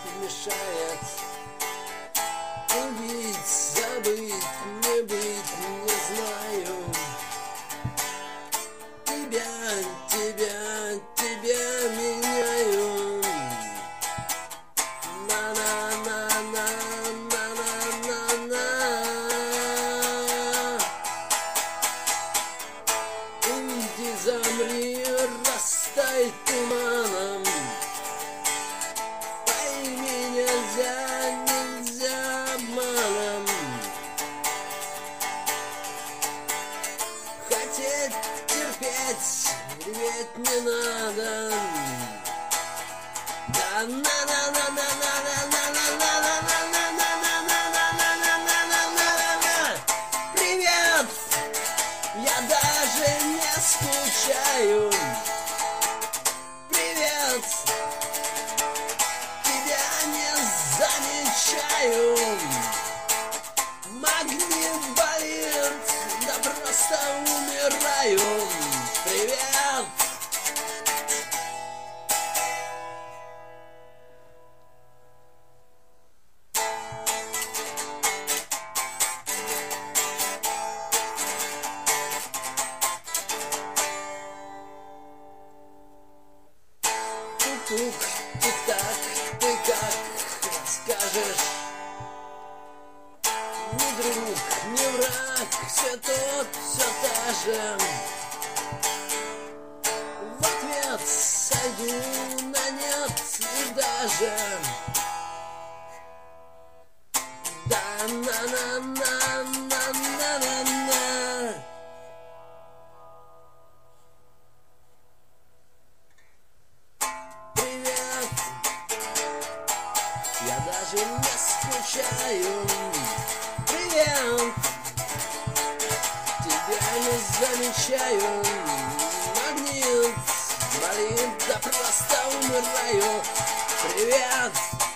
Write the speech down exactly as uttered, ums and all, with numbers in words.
мешает любить, забыть, не быть, не знаю. Тебя, тебя, тебя меняю. На-на-на-на-на-на-на-на. Иди, замри, растай туманом. Пойми, нельзя, нельзя обманом. Хотеть, терпеть, реветь не надо. Да на на на на на на на на на на на на. Привет! Я даже не скучаю. Привет! Тебя не замечаю. Магнит болит, да просто умираю. Привет! Тук, тик-так, ты как скажешь? Ни друг, ни враг, все тот, все та же. В ответ сойду на нет и даже. Да на-на-на-на-на-на-на. Привет! Я даже не скучаю. Привет! Тебя не замечаю. Магнит болит, да просто умираю. Привет!